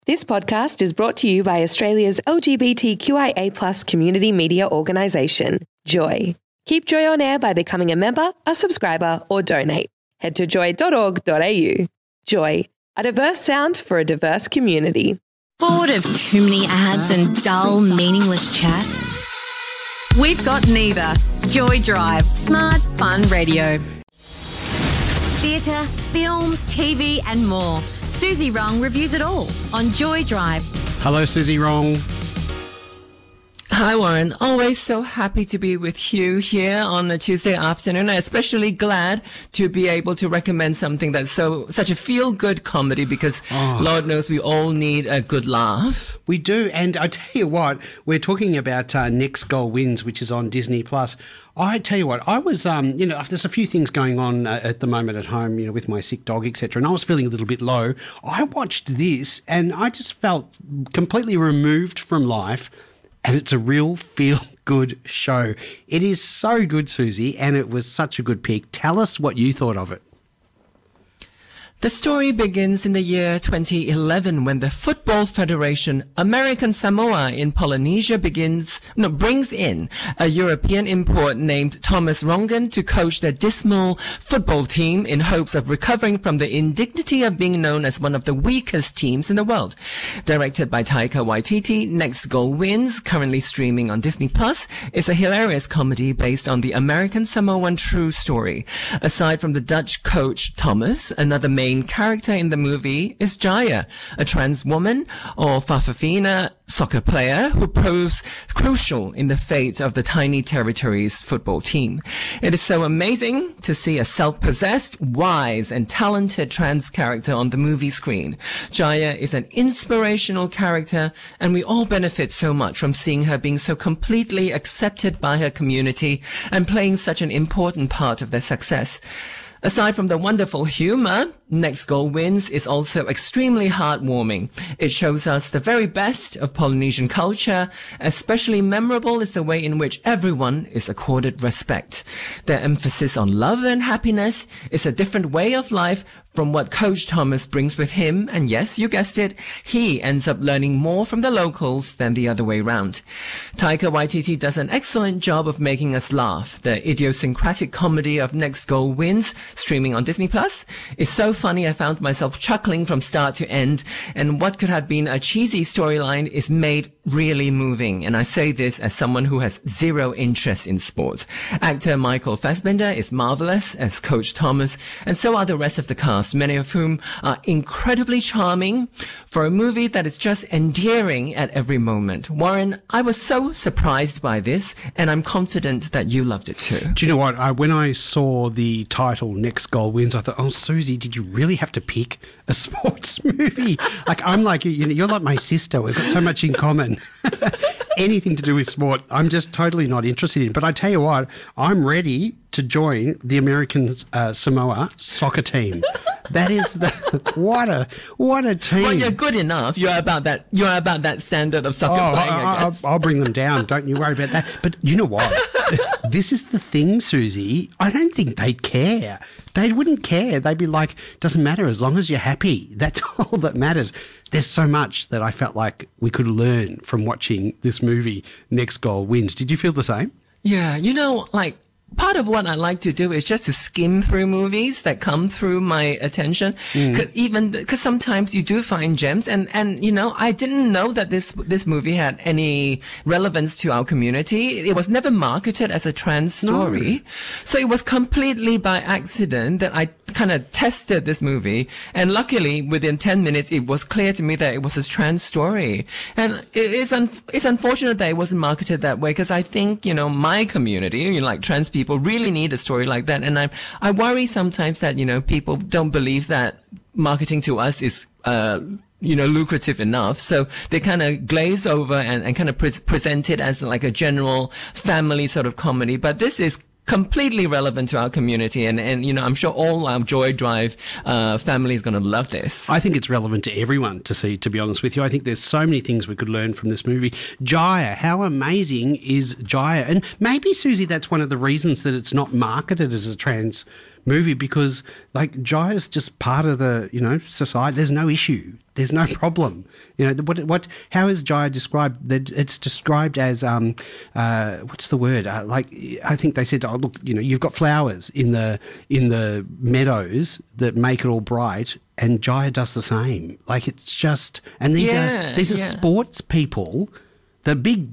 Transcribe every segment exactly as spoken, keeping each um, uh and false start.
This podcast is brought to you by Australia's L G B T Q I A plus community media organisation, Joy. Keep Joy on air by becoming a member, a subscriber or donate. Head to joy dot org dot a u. Joy, a diverse sound for a diverse community. Bored of too many ads and dull, meaningless chat? We've got neither. Joy Drive, smart, fun radio. Theatre, film, T V and more. Susie Rong reviews it all on Joy Drive. Hello, Susie Rong. Hi, Warren. Always so happy to be with you here on a Tuesday afternoon. I'm especially glad to be able to recommend something that's so such a feel-good comedy because oh. Lord knows we all need a good laugh. We do. And I tell you what, we're talking about uh, Next Goal Wins, which is on Disney Plus. I tell you what, I was, um, you know, there's a few things going on uh, at the moment at home, you know, with my sick dog, et cetera, and I was feeling a little bit low. I watched this and I just felt completely removed from life, and it's a real feel-good show. It is so good, Susie, and it was such a good pick. Tell us what you thought of it. The story begins in the year twenty eleven when the Football Federation American Samoa in Polynesia begins no brings in a European import named Thomas Rongen to coach their dismal football team in hopes of recovering from the indignity of being known as one of the weakest teams in the world. Directed by Taika Waititi, Next Goal Wins, currently streaming on Disney Plus, is a hilarious comedy based on the American Samoan true story. Aside from the Dutch coach Thomas, another main character in the movie is Jaya, a trans woman or Fafafina soccer player who proves crucial in the fate of the Tiny Territories football team. It is so amazing to see a self-possessed, wise and talented trans character on the movie screen. Jaya is an inspirational character and we all benefit so much from seeing her being so completely accepted by her community and playing such an important part of their success. Aside from the wonderful humor, Next Goal Wins is also extremely heartwarming. It shows us the very best of Polynesian culture. Especially memorable is the way in which everyone is accorded respect. Their emphasis on love and happiness is a different way of life from what Coach Thomas brings with him, and yes, you guessed it, he ends up learning more from the locals than the other way round. Taika Waititi does an excellent job of making us laugh. The idiosyncratic comedy of Next Goal Wins, streaming on Disney Plus, is so funny I found myself chuckling from start to end, and what could have been a cheesy storyline is made really moving, and I say this as someone who has zero interest in sports. Actor Michael Fassbender is marvelous as Coach Thomas, and so are the rest of the cast, many of whom are incredibly charming for a movie that is just endearing at every moment. Warren, I was so surprised by this, and I'm confident that you loved it too. Do you know what? I, when I saw the title Next Goal Wins, I thought, oh, Susie, did you really have to pick a sports movie? Like, I'm like, you know, you're like my sister. We've got so much in common. Anything to do with sport, I'm just totally not interested in. But I tell you what, I'm ready to join the American uh, Samoa soccer team. That is the what a what a team. Well, you're good enough. You're about that. You're about that standard of soccer oh, playing. I, I guess. I'll, I'll bring them down. Don't you worry about that. But you know what? This is the thing, Susie. I don't think they'd care. They wouldn't care. They'd be like, doesn't matter as long as you're happy. That's all that matters. There's so much that I felt like we could learn from watching this movie, Next Goal Wins. Did you feel the same? Yeah, you know, like, part of what I like to do is just to skim through movies that come through my attention. Mm. Cause even, cause sometimes you do find gems and, and, you know, I didn't know that this, this movie had any relevance to our community. It was never marketed as a trans story. No. So it was completely by accident that I kind of tested this movie. And luckily within ten minutes, it was clear to me that it was a trans story. And it is, un- it's unfortunate that it wasn't marketed that way. Cause I think, you know, my community, you know, like trans people, People really need a story like that. And I I worry sometimes that, you know, people don't believe that marketing to us is, uh, you know, lucrative enough. So they kind of glaze over and, and kind of pre- present it as like a general family sort of comedy. But this is completely relevant to our community. And, and you know, I'm sure all our Joy Drive uh, family is going to love this. I think it's relevant to everyone to see, to be honest with you. I think there's so many things we could learn from this movie. Jaya, how amazing is Jaya? And maybe, Susie, that's one of the reasons that it's not marketed as a trans movie because, like, Jaya's just part of the, you know, society. There's no issue. There's no problem. You know, what, what, how is Jaya described? It's described as, um, uh, what's the word? Uh, like, I think they said, oh, look, you know, you've got flowers in the, in the meadows that make it all bright, and Jaya does the same. Like, it's just, and these Yeah, are, these are yeah. sports people, the big,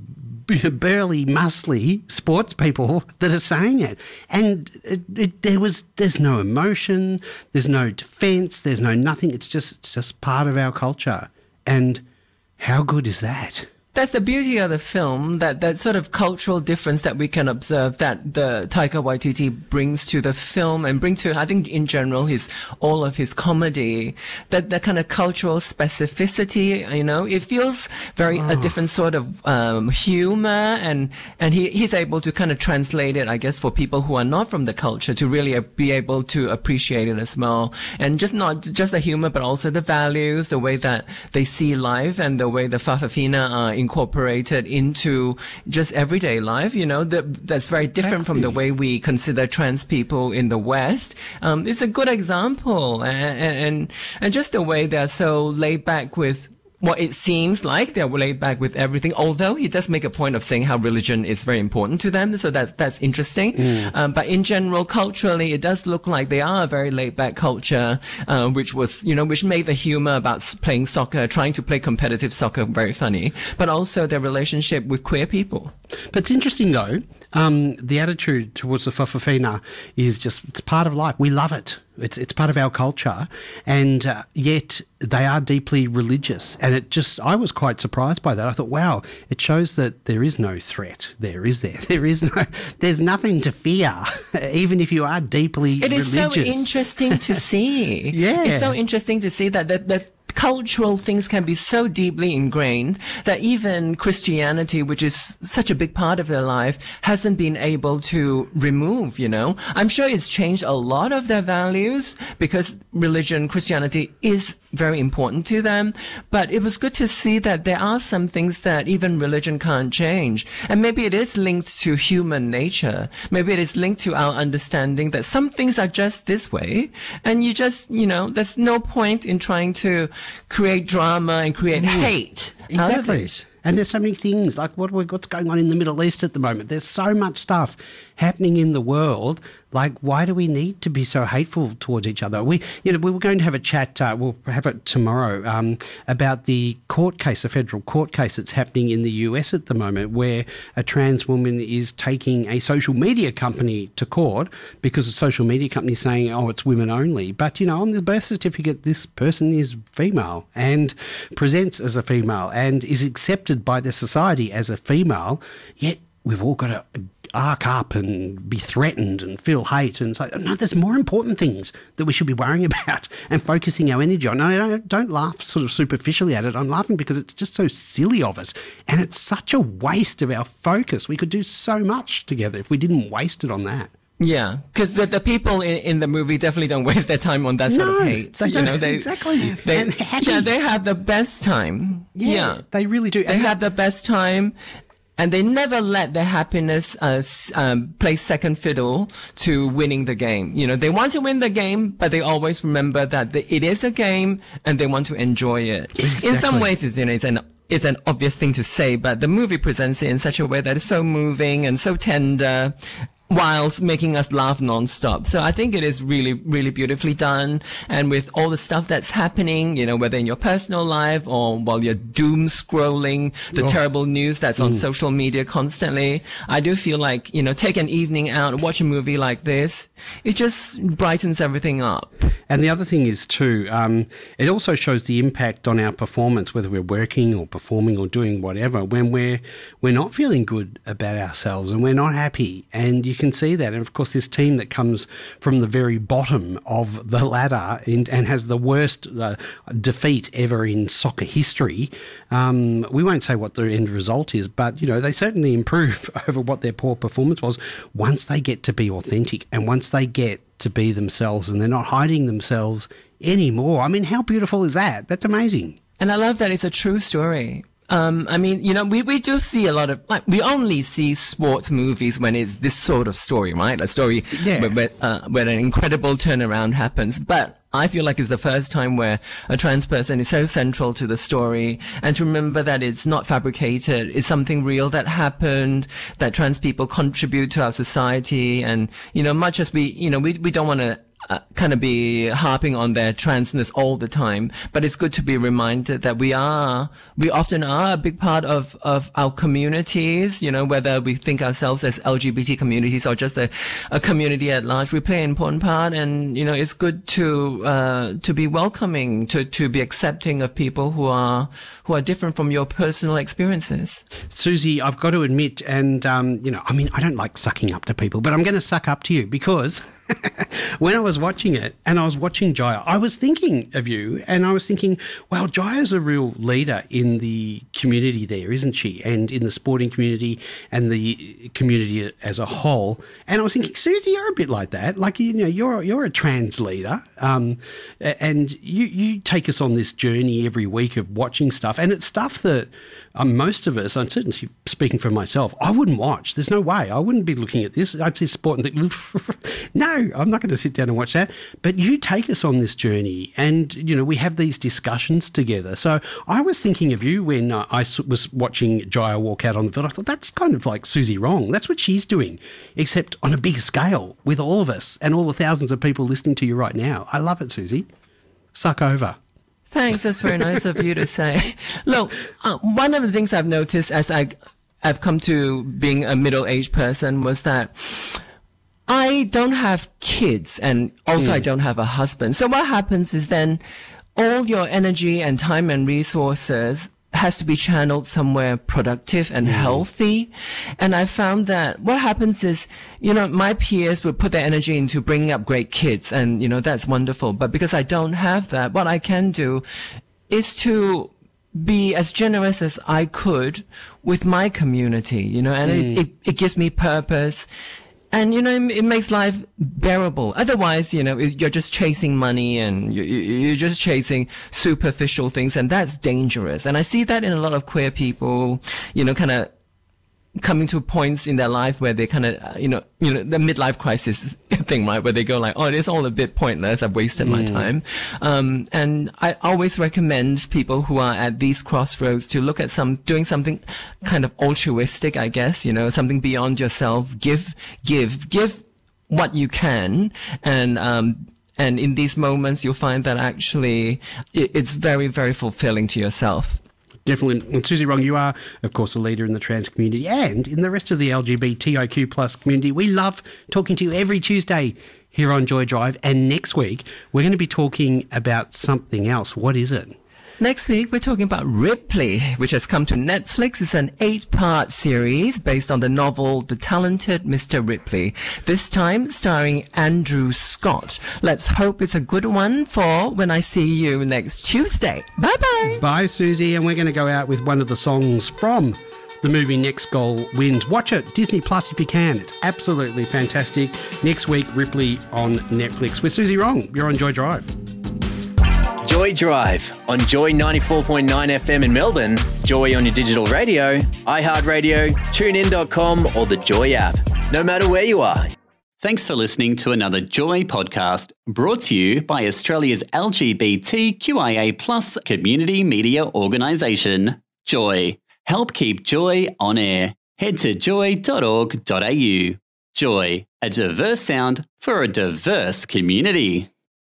burly, muscly sports people that are saying it. And it, it, there was, there's no emotion, there's no defence, there's no nothing. It's just, it's just part of our culture. And how good is that? That's the beauty of the film, that, that sort of cultural difference that we can observe that the Taika Waititi brings to the film and bring to, I think in general, his, all of his comedy, that, that kind of cultural specificity, you know, it feels very, oh. a different sort of, um, humor, and, and he, he's able to kind of translate it, I guess, for people who are not from the culture to really be able to appreciate it as well. And just not just the humor, but also the values, the way that they see life, and the way the Fa'afafine are incorporated into just everyday life, you know, that, that's very different exactly. from the way we consider trans people in the West. Um, it's a good example, and, and, and just the way they're so laid back with well, it seems like they're laid back with everything, although he does make a point of saying how religion is very important to them. So that's, that's interesting. Mm. Um, but in general, culturally, it does look like they are a very laid back culture, uh, which was, you know, which made the humor about playing soccer, trying to play competitive soccer very funny, but also their relationship with queer people. But it's interesting though, um, the attitude towards the Fa'afafine is just, it's part of life. We love it. It's it's part of our culture, and uh, yet they are deeply religious. And it just, I was quite surprised by that. I thought, wow, it shows that there is no threat. There is there. There is no, there's nothing to fear, even if you are deeply it religious. It is so interesting to see. Yeah. It's so interesting to see that, that, that cultural things can be so deeply ingrained that even Christianity, which is such a big part of their life, hasn't been able to remove, you know. I'm sure it's changed a lot of their values because religion, Christianity is very important to them. But it was good to see that there are some things that even religion can't change. And maybe it is linked to human nature. Maybe it is linked to our understanding that some things are just this way. And you just, you know, there's no point in trying to create drama and create mm. hate. Exactly. And there's so many things, like what what's going on in the Middle East at the moment. There's so much stuff happening in the world. Like, why do we need to be so hateful towards each other? We, you know, we were going to have a chat, uh, we'll have it tomorrow, um, about the court case, a federal court case that's happening in the U S at the moment, where a trans woman is taking a social media company to court because a social media company is saying, oh, it's women only. But, you know, on the birth certificate, this person is female and presents as a female and is accepted by the society as a female, yet we've all got to arc up and be threatened and feel hate and say, no, there's more important things that we should be worrying about and focusing our energy on. No, don't, don't laugh sort of superficially at it. I'm laughing because it's just so silly of us, and it's such a waste of our focus. We could do so much together if we didn't waste it on that. Yeah, because the, the people in, in the movie definitely don't waste their time on that sort no, of hate. They you don't, know, they, exactly. They, and happy. Yeah, they have the best time. Yeah, yeah. they really do. They and have the best time. And they never let their happiness uh, um, play second fiddle to winning the game. You know, they want to win the game, but they always remember that the, it is a game and they want to enjoy it. Exactly. In some ways, it's, you know, it's an it's an obvious thing to say, but the movie presents it in such a way that is so moving and so tender, whilst making us laugh nonstop. So I think it is really, really beautifully done. And with all the stuff that's happening, you know, whether in your personal life or while you're doom scrolling the oh. terrible news that's on mm. social media constantly, I do feel like, you know, take an evening out and watch a movie like this. It just brightens everything up. And the other thing is too, um, it also shows the impact on our performance, whether we're working or performing or doing whatever, when we're, we're not feeling good about ourselves and we're not happy. And you can see that. And of course, this team that comes from the very bottom of the ladder and, and has the worst uh, defeat ever in soccer history, um, we won't say what the end result is, but, you know, they certainly improve over what their poor performance was once they get to be authentic and once they get to be themselves and they're not hiding themselves anymore. I mean, how beautiful is that? That's amazing. And I love that it's a true story. Um, I mean, you know, we, we do see a lot of, like, we only see sports movies when it's this sort of story, right? A story Yeah. where, where, uh, where an incredible turnaround happens. But I feel like it's the first time where a trans person is so central to the story, and to remember that it's not fabricated, it's something real that happened, that trans people contribute to our society. And, you know, much as we, you know, we, we don't want to Uh, kind of be harping on their transness all the time, but it's good to be reminded that we are, we often are a big part of, of our communities, you know, whether we think ourselves as L G B T communities or just a, a community at large, we play an important part. And, you know, it's good to, uh, to be welcoming, to, to be accepting of people who are, who are different from your personal experiences. Susie, I've got to admit, and, um, you know, I mean, I don't like sucking up to people, but I'm going to suck up to you because when I was watching it and I was watching Jaya, I was thinking of you and I was thinking, well, Jaya's a real leader in the community there, isn't she? And in the sporting community and the community as a whole. And I was thinking, Susie, you're a bit like that. Like, you know, you're you're a trans leader, um, and you, you take us on this journey every week of watching stuff. And it's stuff that um, most of us, I'm certainly speaking for myself, I wouldn't watch. There's no way. I wouldn't be looking at this. I'd see sport and think, no, I'm not going to sit down and watch that. But you take us on this journey and, you know, we have these discussions together. So I was thinking of you when uh, I was watching Jaya walk out on the field. I thought, that's kind of like Susie Wrong. That's what she's doing, except on a bigger scale with all of us and all the thousands of people listening to you right now. I love it, Susie. Suck over. Thanks. That's very nice of you to say. Look, uh, one of the things I've noticed as I, I've come to being a middle-aged person was that I don't have kids, and also mm. I don't have a husband. So what happens is then all your energy and time and resources has to be channeled somewhere productive and mm. healthy. And I found that what happens is, you know, my peers would put their energy into bringing up great kids, and, you know, that's wonderful. But because I don't have that, what I can do is to be as generous as I could with my community, you know, and mm. it, it, it gives me purpose. And, you know, it, it makes life bearable. Otherwise, you know, you're just chasing money and you, you're just chasing superficial things, and that's dangerous. And I see that in a lot of queer people, you know, kind of coming to points in their life where they kind of, you know, you know, the midlife crisis thing, right? Where they go like, oh, it's all a bit pointless. I've wasted mm. my time. Um, and I always recommend people who are at these crossroads to look at some, doing something kind of altruistic, I guess, you know, something beyond yourself. Give, give, give what you can. And, um, and in these moments, you'll find that actually it, it's very, very fulfilling to yourself. Definitely. And Susie Wrong, you are, of course, a leader in the trans community and in the rest of the L G B T I Q plus community. We love talking to you every Tuesday here on Joy Drive. And next week, we're going to be talking about something else. What is it? Next week, we're talking about Ripley, which has come to Netflix. It's an eight-part series based on the novel The Talented Mister Ripley, this time starring Andrew Scott. Let's hope it's a good one for when I see you next Tuesday. Bye-bye. Bye, Susie. And we're going to go out with one of the songs from the movie Next Goal Wins. Watch it, Disney Plus if you can. It's absolutely fantastic. Next week, Ripley on Netflix. With Susie Wrong, you're on Joy Drive. Joy Drive on Joy ninety-four point nine F M in Melbourne, Joy on your digital radio, iHeartRadio, tune in dot com or the Joy app. No matter where you are. Thanks for listening to another Joy podcast brought to you by Australia's L G B T Q I A plus community media organisation, Joy. Help keep Joy on air. Head to joy dot org dot a u. Joy, a diverse sound for a diverse community.